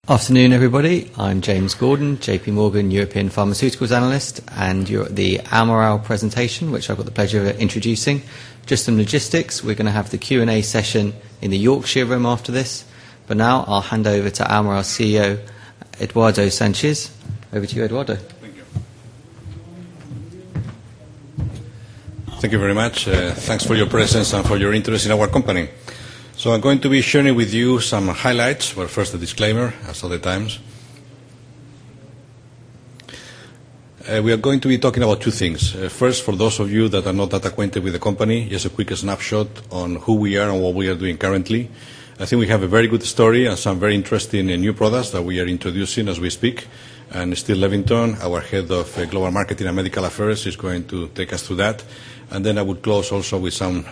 Afternoon, everybody. I'm James Gordon, JP Morgan European Pharmaceuticals Analyst, and you're at the Almirall presentation, which I've got the pleasure of introducing. Just some logistics. We're going to have the Q&A session in the Yorkshire room after this. But now I'll hand over to Almirall CEO, Eduardo Sanchez. Over to you, Eduardo. Thank you. Thank you very much. Thanks for your presence and for your interest in our company. So I'm going to be sharing with you some highlights. Well, first a disclaimer, as other times. We are going to be talking about two things. First, for those of you that are not that acquainted with the company, just a quick snapshot on who we are and what we are doing currently. I think we have a very good story and some very interesting new products that we are introducing as we speak. And Steve Levington, our head of Global Marketing and Medical Affairs, is going to take us through that. And then I would close also with some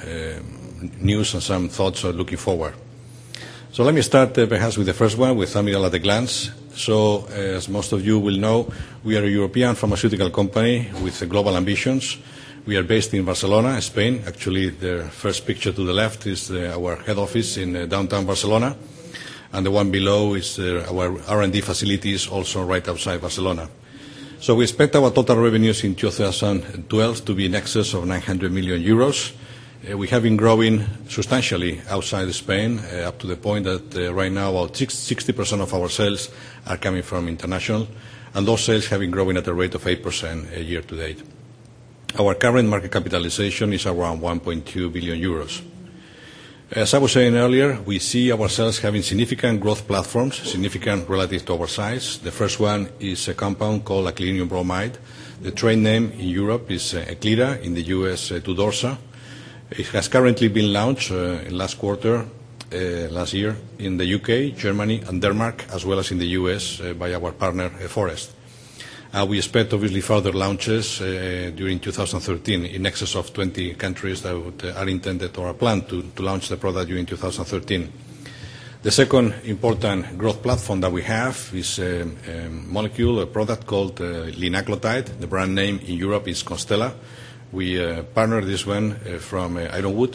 news and some thoughts looking forward. So let me start perhaps with the first one, with Almirall at a glance. So as most of you will know, we are a European pharmaceutical company with global ambitions. We are based in Barcelona, Spain. Actually, the first picture to the left is our head office in downtown Barcelona. And the one below is our R&D facilities, also right outside Barcelona. So we expect our total revenues in 2012 to be in excess of 900 million euros. We have been growing substantially outside Spain, up to the point that right now about 60% of our sales are coming from international, and those sales have been growing at a rate of 8% year to date. Our current market capitalization is around 1.2 billion euros. As I was saying earlier, we see ourselves having significant growth platforms, significant relative to our size. The first one is a compound called actinium bromide. The trade name in Europe is Eclira, in the US Tudorsa. It has currently been launched last quarter, last year, in the UK, Germany, and Denmark, as well as in the US by our partner Forest. We expect, obviously, further launches during 2013 in excess of 20 countries that are intended or are planned to launch the product during 2013. The second important growth platform that we have is a molecule, a product called linaclotide. The brand name in Europe is Constella. We partnered this one from Ironwood,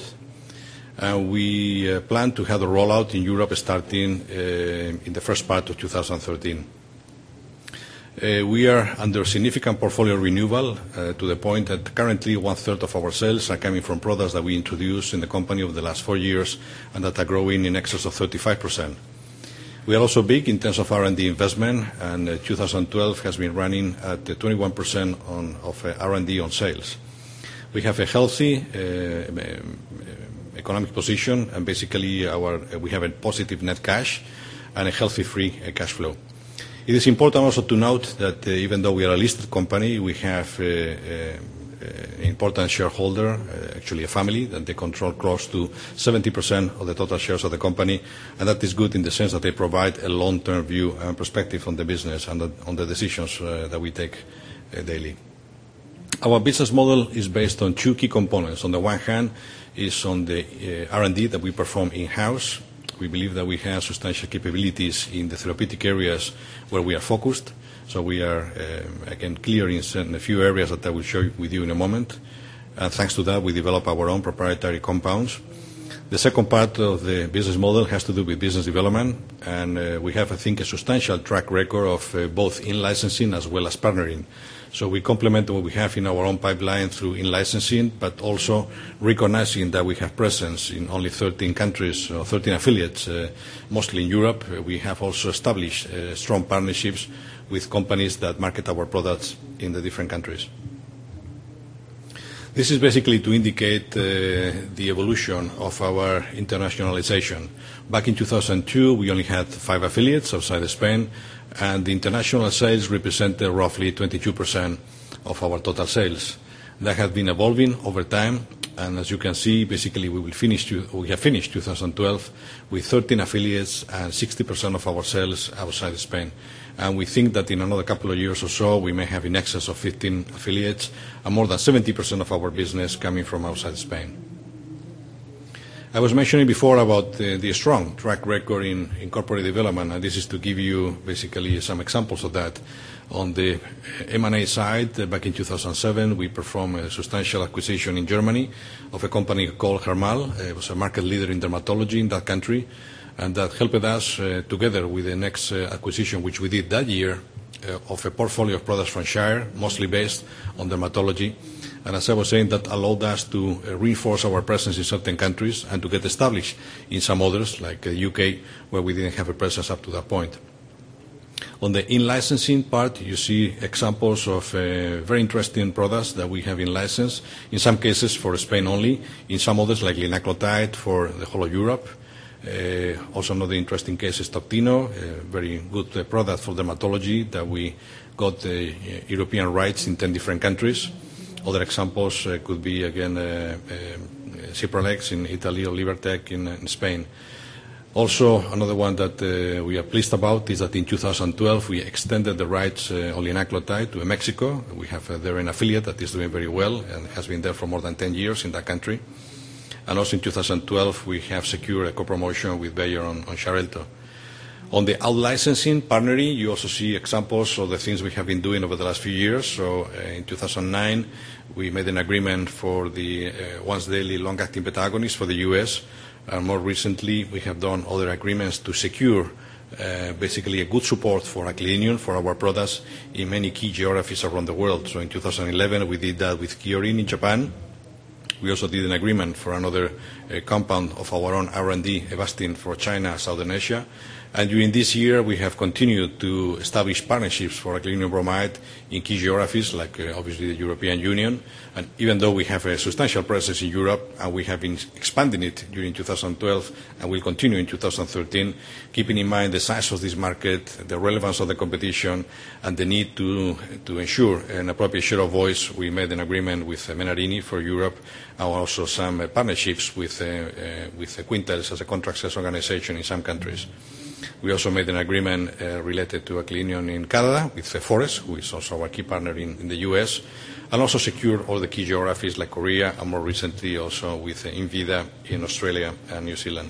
and we plan to have the rollout in Europe starting in the first part of 2013. We are under significant portfolio renewal to the point that currently one-third of our sales are coming from products that we introduced in the company over the last 4 years and that are growing in excess of 35%. We are also big in terms of R&D investment, and 2012 has been running at 21% of R&D on sales. We have a healthy economic position, and basically we have a positive net cash and a healthy free cash flow. It is important also to note that even though we are a listed company, we have an important shareholder, actually a family, that they control close to 70% of the total shares of the company, and that is good in the sense that they provide a long-term view and perspective on the business and on the decisions that we take daily. Our business model is based on two key components. On the one hand is on the R&D that we perform in-house. We believe that we have substantial capabilities in the therapeutic areas where we are focused. So we are, again, clear in a few areas that I will share with you in a moment. And thanks to that, we develop our own proprietary compounds. The second part of the business model has to do with business development, and we have, I think, a substantial track record of both in-licensing as well as partnering. So we complement what we have in our own pipeline through in-licensing, but also recognizing that we have presence in only 13 countries, or 13 affiliates, mostly in Europe. We have also established strong partnerships with companies that market our products in the different countries. This is basically to indicate the evolution of our internationalization. Back in 2002, we only had 5 affiliates outside Spain, and the international sales represented roughly 22% of our total sales. That has been evolving over time, and as you can see, basically we have finished 2012 with 13 affiliates and 60% of our sales outside Spain. And we think that in another couple of years or so, we may have in excess of 15 affiliates and more than 70% of our business coming from outside Spain. I was mentioning before about the strong track record in corporate development, and this is to give you basically some examples of that. On the M&A side, back in 2007, we performed a substantial acquisition in Germany of a company called Hermal. It was a market leader in dermatology in that country. and that helped us, together with the next acquisition which we did that year, of a portfolio of products from Shire, mostly based on dermatology. And as I was saying, that allowed us to reinforce our presence in certain countries and to get established in some others, like the UK, where we didn't have a presence up to that point. On the in-licensing part, you see examples of very interesting products that we have in license, in some cases for Spain only, in some others like linaclotide for the whole of Europe. Also another interesting case is Toctino, a very good product for dermatology that we got the European rights in 10 different countries. Other examples could be, again, Cipralex in Italy or Libertec in Spain. Also, another one that we are pleased about is that in 2012 we extended the rights on linaclotide to Mexico. We have there an affiliate that is doing very well and has been there for more than 10 years in that country. And also in 2012 we have secured a co-promotion with Bayer on Xarelto. On the out-licensing, partnering, you also see examples of the things we have been doing over the last few years. So in 2009 we made an agreement for the once-daily long-acting beta agonist for the US. And more recently, we have done other agreements to secure basically a good support for Aclidinium, for our products, in many key geographies around the world. So in 2011, we did that with Kyorin in Japan. We also did an agreement for another compound of our own R&D, Avastin, for China, Southern Asia. And during this year, we have continued to establish partnerships for aclidinium bromide in key geographies, like obviously the European Union. And even though we have a substantial presence in Europe, and we have been expanding it during 2012, and will continue in 2013, keeping in mind the size of this market, the relevance of the competition, and the need to ensure an appropriate share of voice, we made an agreement with Menarini for Europe, and also some partnerships with Quintiles as a contract sales organization in some countries. We also made an agreement related to Aclidinium in Canada with Forest, who is also our key partner in the US, and also secured all the key geographies like Korea, and more recently also with Invida in Australia and New Zealand.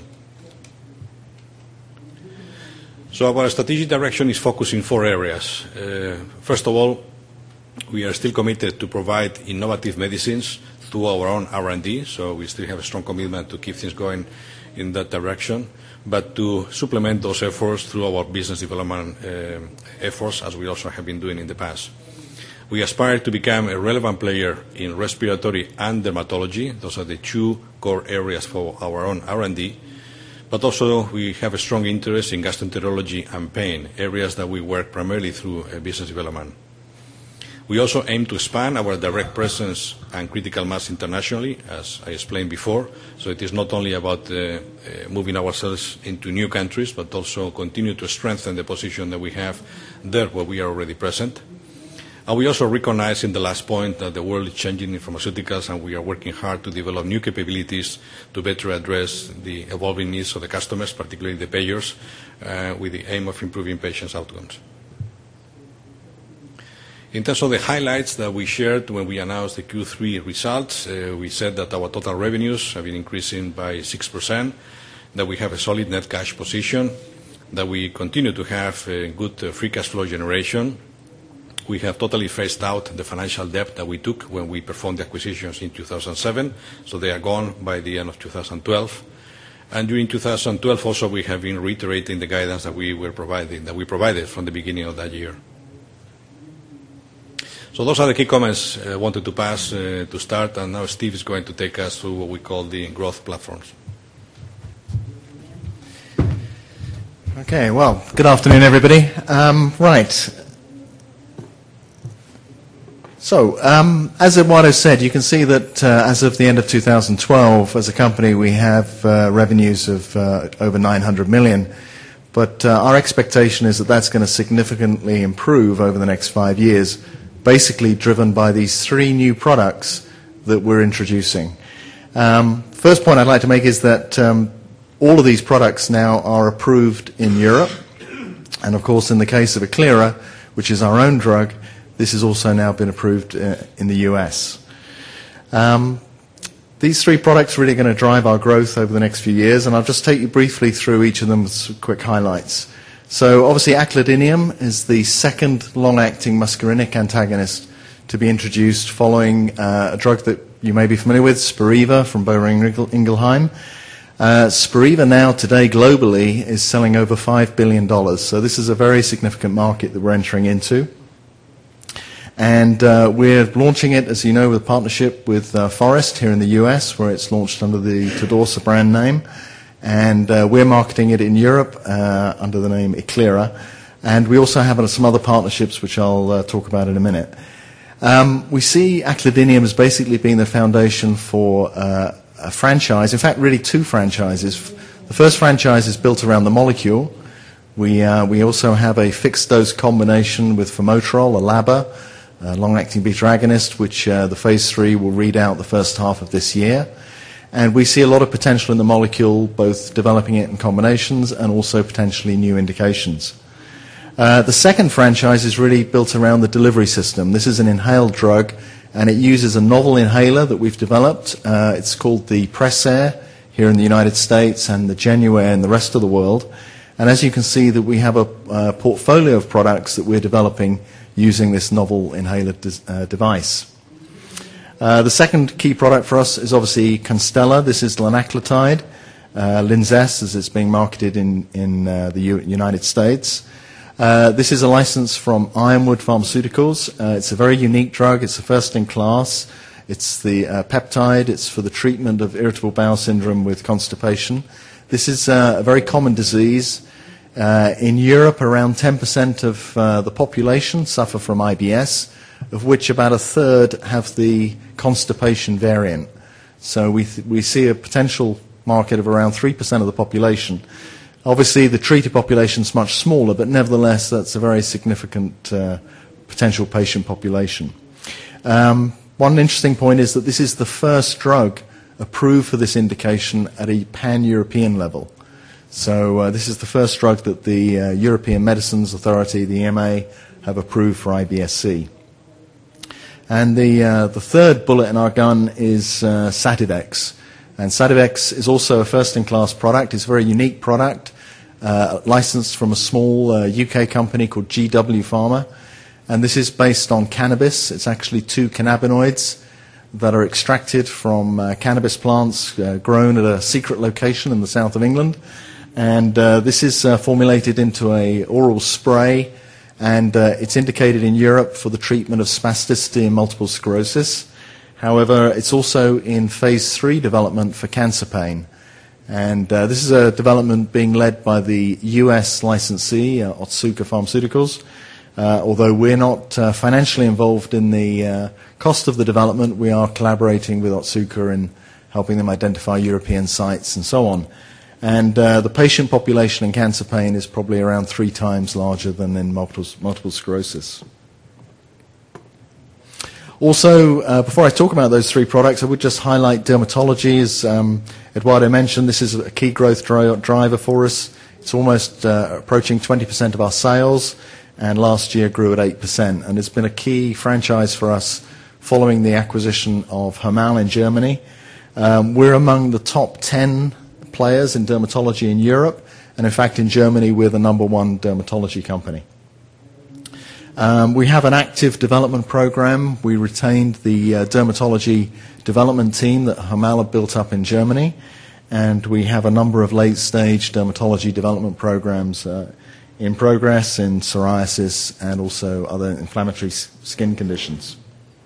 So our strategic direction is focused in 4 areas. First of all, we are still committed to provide innovative medicines through our own R&D, so we still have a strong commitment to keep things going in that direction, but to supplement those efforts through our business development efforts, as we also have been doing in the past. We aspire to become a relevant player in respiratory and dermatology. Those are the 2 core areas for our own R&D. But also we have a strong interest in gastroenterology and pain, areas that we work primarily through business development. We also aim to expand our direct presence and critical mass internationally, as I explained before. So it is not only about moving ourselves into new countries, but also continue to strengthen the position that we have there where we are already present. And we also recognize in the last point that the world is changing in pharmaceuticals, and we are working hard to develop new capabilities to better address the evolving needs of the customers, particularly the payers, with the aim of improving patients' outcomes. In terms of the highlights that we shared when we announced the Q3 results, we said that our total revenues have been increasing by 6%, that we have a solid net cash position, that we continue to have a good free cash flow generation. We have totally phased out the financial debt that we took when we performed the acquisitions in 2007, so they are gone by the end of 2012. And during 2012 also we have been reiterating the guidance that we provided from the beginning of that year. So those are the key comments I wanted to pass to start, and now Steve is going to take us through what we call the growth platforms. Okay, well, good afternoon, everybody. Right. So, as Eduardo said, you can see that as of the end of 2012, as a company, we have revenues of over 900 million. But our expectation is that that's going to significantly improve over the next 5 years, basically driven by these 3 new products that we're introducing. First point I'd like to make is that all of these products now are approved in Europe. And of course, in the case of Aclira, which is our own drug, this has also now been approved in the US. These 3 products are really going to drive our growth over the next few years, and I'll just take you briefly through each of them with some quick highlights. So obviously Aclidinium is the second long-acting muscarinic antagonist to be introduced following a drug that you may be familiar with, Spiriva from Boehringer Ingelheim. Spiriva now today globally is selling over $5 billion. So this is a very significant market that we're entering into. And we're launching it, as you know, with a partnership with Forest here in the US, where it's launched under the Tudorsa brand name. And we're marketing it in Europe under the name Eclira. And we also have some other partnerships, which I'll talk about in a minute. We see aclidinium as basically being the foundation for a franchise, in fact, really two franchises. The first franchise is built around the molecule. We also have a fixed-dose combination with formoterol, a LABA, a long-acting beta agonist, which the phase 3 will read out the first half of this year. And we see a lot of potential in the molecule, both developing it in combinations and also potentially new indications. The second franchise is really built around the delivery system. This is an inhaled drug, and it uses a novel inhaler that we've developed. It's called the Pressair here in the United States and the Genuair in the rest of the world. And as you can see, that we have a portfolio of products that we're developing using this novel inhaler device. The second key product for us is obviously Constella. This is linaclotide, Linzess, as it's being marketed in the United States. This is a license from Ironwood Pharmaceuticals. It's a very unique drug. It's the first in class. It's the peptide. It's for the treatment of irritable bowel syndrome with constipation. This is a very common disease. In Europe, around 10% of the population suffer from IBS, of which about a third have the constipation variant. So we see a potential market of around 3% of the population. Obviously, the treated population is much smaller, but nevertheless, that's a very significant potential patient population. One interesting point is that this is the first drug approved for this indication at a pan-European level. So this is the first drug that the European Medicines Authority, the EMA, have approved for IBS-C. And the third bullet in our gun is Sativex. And Sativex is also a first-in-class product. It's a very unique product. Licensed from a small UK company called GW Pharma. And this is based on cannabis. It's actually 2 cannabinoids that are extracted from cannabis plants grown at a secret location in the south of England. And this is formulated into an oral spray, and it's indicated in Europe for the treatment of spasticity and multiple sclerosis. However, it's also in phase 3 development for cancer pain. And this is a development being led by the US licensee, Otsuka Pharmaceuticals. Although we're not financially involved in the cost of the development, we are collaborating with Otsuka in helping them identify European sites and so on. And the patient population in cancer pain is probably around 3 times larger than in multiple sclerosis. Also, before I talk about those 3 products, I would just highlight dermatology. As Eduardo mentioned, this is a key growth driver for us. It's almost approaching 20% of our sales, and last year grew at 8%. And it's been a key franchise for us following the acquisition of Hermal in Germany. We're among the top 10 players in dermatology in Europe, and in fact in Germany we're the number 1 dermatology company. We have an active development program. We retained the dermatology development team that Hermal had built up in Germany, and we have a number of late-stage dermatology development programs in progress in psoriasis and also other inflammatory skin conditions.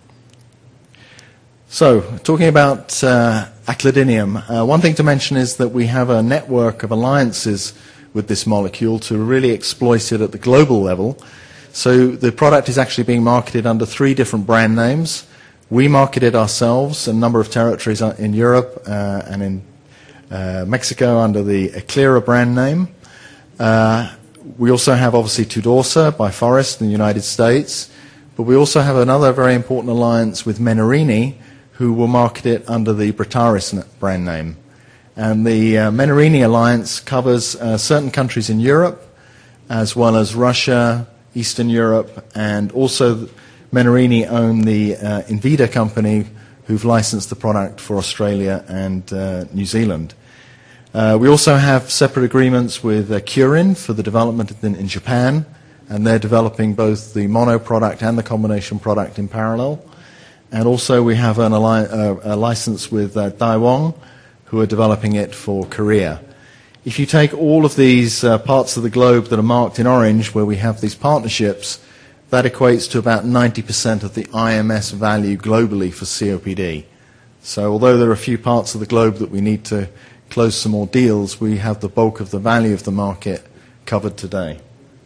So, talking about aclidinium, one thing to mention is that we have a network of alliances with this molecule to really exploit it at the global level. So the product is actually being marketed under 3 different brand names. We market it ourselves in a number of territories in Europe and in Mexico under the Eclira brand name. We also have obviously Tudorsa by Forest in the United States, but we also have another very important alliance with Menarini, who will market it under the Britaris brand name. And the Menarini alliance covers certain countries in Europe, as well as Russia, Eastern Europe, and also Menarini own the Invida company, who've licensed the product for Australia and New Zealand. We also have separate agreements with Curin for the development in Japan, and they're developing both the mono product and the combination product in parallel. And also we have a license with Daewon, who are developing it for Korea. If you take all of these parts of the globe that are marked in orange where we have these partnerships, that equates to about 90% of the IMS value globally for COPD. So although there are a few parts of the globe that we need to close some more deals, we have the bulk of the value of the market covered today.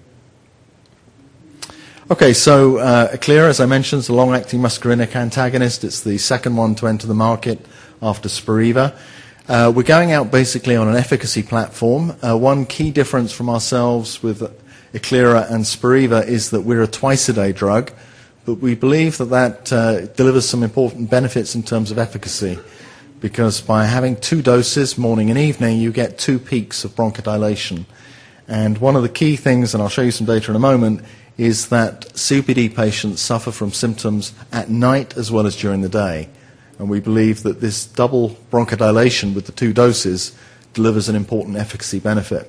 Okay, so Aclera, as I mentioned, is a long-acting muscarinic antagonist. It's the second one to enter the market after Spiriva. We're going out basically on an efficacy platform. One key difference from ourselves with Aclera and Spiriva is that we're a twice-a-day drug, but we believe that delivers some important benefits in terms of efficacy, because by having 2 doses, morning and evening, you get 2 peaks of bronchodilation. And one of the key things, and I'll show you some data in a moment, is that COPD patients suffer from symptoms at night as well as during the day. And we believe that this double bronchodilation with the 2 doses delivers an important efficacy benefit.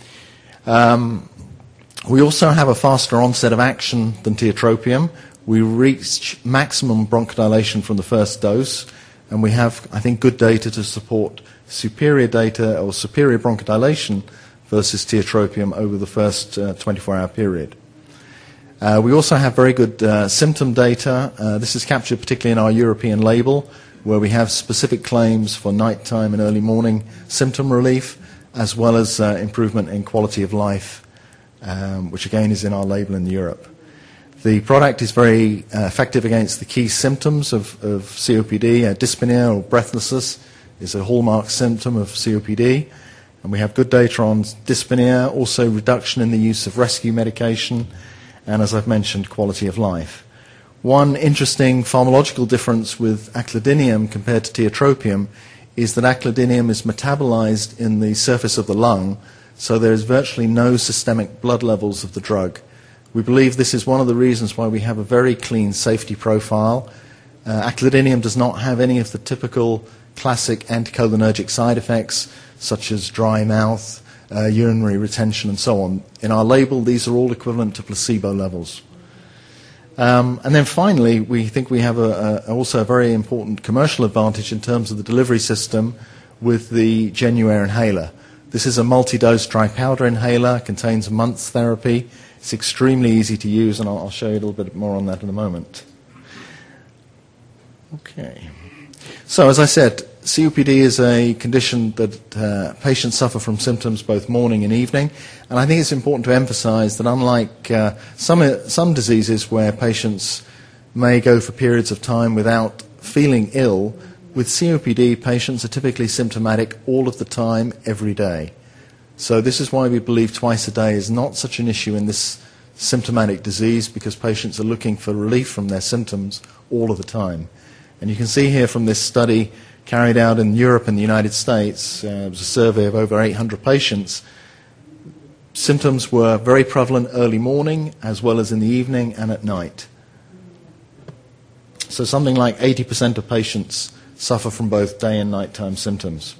We also have a faster onset of action than tiotropium. We reach maximum bronchodilation from the first dose, and we have, I think, good data to support superior data or superior bronchodilation versus tiotropium over the first 24-hour period. We also have very good symptom data. This is captured particularly in our European label, where we have specific claims for nighttime and early morning symptom relief, as well as improvement in quality of life, which again is in our label in Europe. The product is very effective against the key symptoms of COPD. Dyspnea or breathlessness is a hallmark symptom of COPD. And we have good data on dyspnea, also reduction in the use of rescue medication, and as I've mentioned, quality of life. One interesting pharmacological difference with aclidinium compared to tiotropium is that aclidinium is metabolized in the surface of the lung, so there is virtually no systemic blood levels of the drug. We believe this is one of the reasons why we have a very clean safety profile. Aclidinium does not have any of the typical classic anticholinergic side effects, such as dry mouth, urinary retention, and so on. In our label, these are all equivalent to placebo levels. And then finally, we think we have also a very important commercial advantage in terms of the delivery system with the Genuair inhaler. This is a multi-dose dry powder inhaler, contains a month's therapy. It's extremely easy to use, and I'll show you a little bit more on that in a moment. Okay. So as I said, COPD is a condition that patients suffer from symptoms both morning and evening, and I think it's important to emphasize that unlike some diseases where patients may go for periods of time without feeling ill, with COPD patients are typically symptomatic all of the time, every day. So this is why we believe twice a day is not such an issue in this symptomatic disease, because patients are looking for relief from their symptoms all of the time. And you can see here from this study carried out in Europe and the United States, it was a survey of over 800 patients, symptoms were very prevalent early morning as well as in the evening and at night. So something like 80% of patients suffer from both day and nighttime symptoms.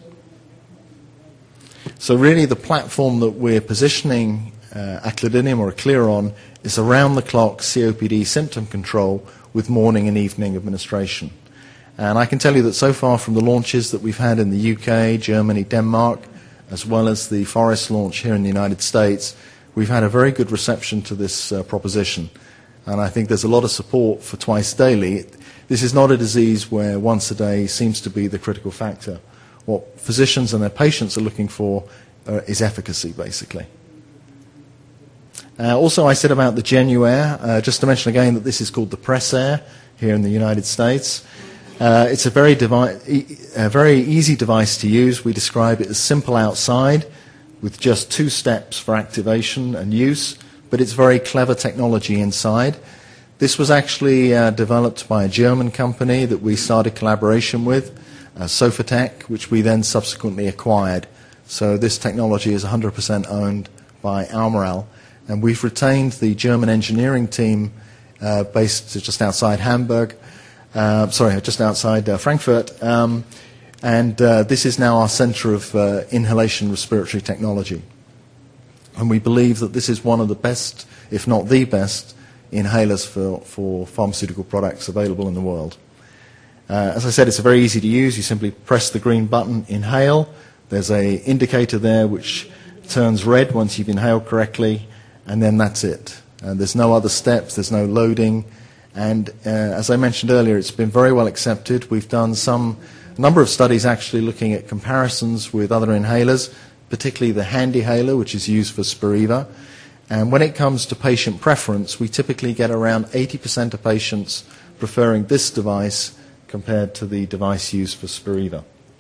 So really the platform that we're positioning aclidinium or Aclera on is around-the-clock COPD symptom control with morning and evening administration. And I can tell you that so far from the launches that we've had in the UK, Germany, Denmark, as well as the Forest launch here in the United States, we've had a very good reception to this proposition. And I think there's a lot of support for twice daily. This is not a disease where once a day seems to be the critical factor. What physicians and their patients are looking for is efficacy, basically. Also, I said about the Genuair, just to mention again that this is called the PressAir here in the United States. It's a very easy device to use. We describe it as simple outside with just 2 steps for activation and use, but it's very clever technology inside. This was actually developed by a German company that we started collaboration with, Sofotec, which we then subsequently acquired. So this technology is 100% owned by Almirall, and we've retained the German engineering team based just outside just outside Frankfurt, and this is now our center of inhalation respiratory technology. And we believe that this is one of the best, if not the best, inhalers for pharmaceutical products available in the world. As I said, it's very easy to use. You simply press the green button, inhale. There's an indicator there which turns red once you've inhaled correctly, and then that's it. There's no other steps, there's no loading, and as I mentioned earlier, it's been very well accepted. We've done a number of studies actually looking at comparisons with other inhalers, particularly the HandiHaler, which is used for Spiriva. And when it comes to patient preference, we typically get around 80% of patients preferring this device compared to the device used for Spiriva.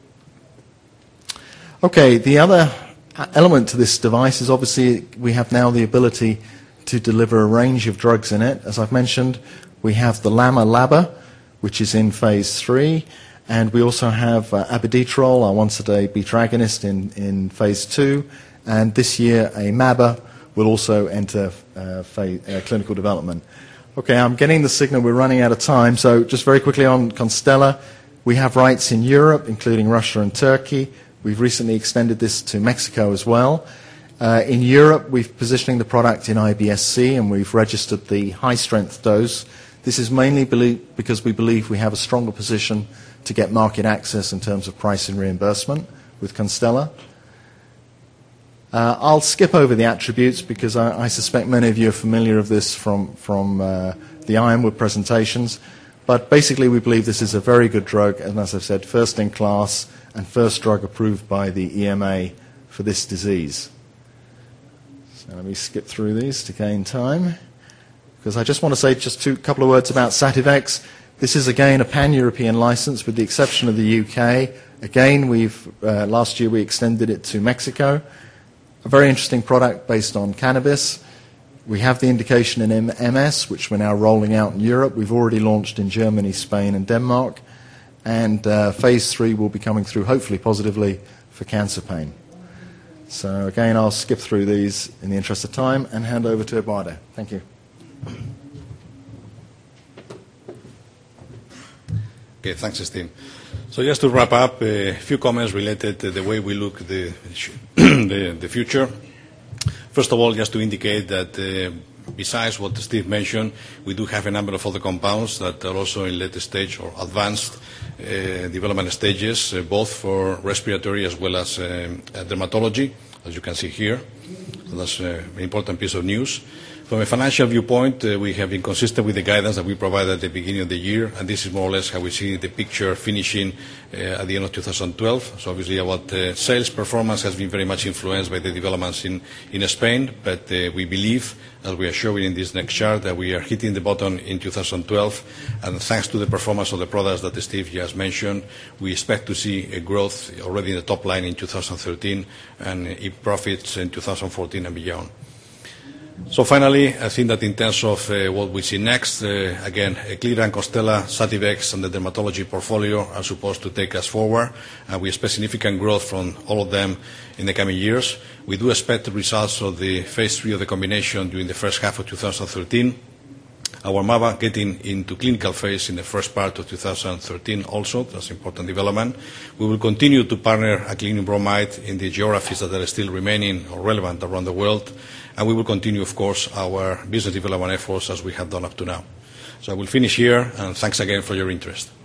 Okay, the other element to this device is obviously we have now the ability to deliver a range of drugs in it. As I've mentioned, we have the LAMA-LABA, which is in phase 3, and we also have abiraterone, our once-a-day beta agonist, in phase 2, and this year a MABA will also enter clinical development. Okay, I'm getting the signal we're running out of time, so just very quickly on Constella. We have rights in Europe, including Russia and Turkey. We've recently extended this to Mexico as well. In Europe, we're positioning the product in IBS-C, and we've registered the high-strength dose. This is mainly because we believe we have a stronger position to get market access in terms of price and reimbursement with Constella. I'll skip over the attributes because I suspect many of you are familiar with this from the Ironwood presentations. But basically, we believe this is a very good drug, and as I've said, first in class and first drug approved by the EMA for this disease. So let me skip through these to gain time, because I just want to say just a couple of words about Sativex. This is, again, a pan-European license with the exception of the UK. Again, last year we extended it to Mexico. A very interesting product based on cannabis. We have the indication in MS, which we're now rolling out in Europe. We've already launched in Germany, Spain, and Denmark. And phase 3 will be coming through, hopefully positively, for cancer pain. So again, I'll skip through these in the interest of time and hand over to Eduardo. Thank you. Okay, thanks, Steve. So just to wrap up, a few comments related to the way we look at the future. First of all, just to indicate that besides what Steve mentioned, we do have a number of other compounds that are also in later stage or advanced development stages, both for respiratory as well as dermatology, as you can see here. So that's an important piece of news. From a financial viewpoint, we have been consistent with the guidance that we provided at the beginning of the year, and this is more or less how we see the picture finishing at the end of 2012. So obviously our sales performance has been very much influenced by the developments in Spain, but we believe, as we are showing in this next chart, that we are hitting the bottom in 2012, and thanks to the performance of the products that Steve just mentioned, we expect to see a growth already in the top line in 2013 and profits in 2014 and beyond. So finally, I think that in terms of what we see next, again, Eclira and Constella, Sativex, and the dermatology portfolio are supposed to take us forward. We expect significant growth from all of them in the coming years. We do expect the results of the phase 3 of the combination during the first half of 2013. Our MABA getting into clinical phase in the first part of 2013 also. That's an important development. We will continue to partner actinium bromide in the geographies that are still remaining or relevant around the world. And we will continue, of course, our business development efforts as we have done up to now. So I will finish here, and thanks again for your interest.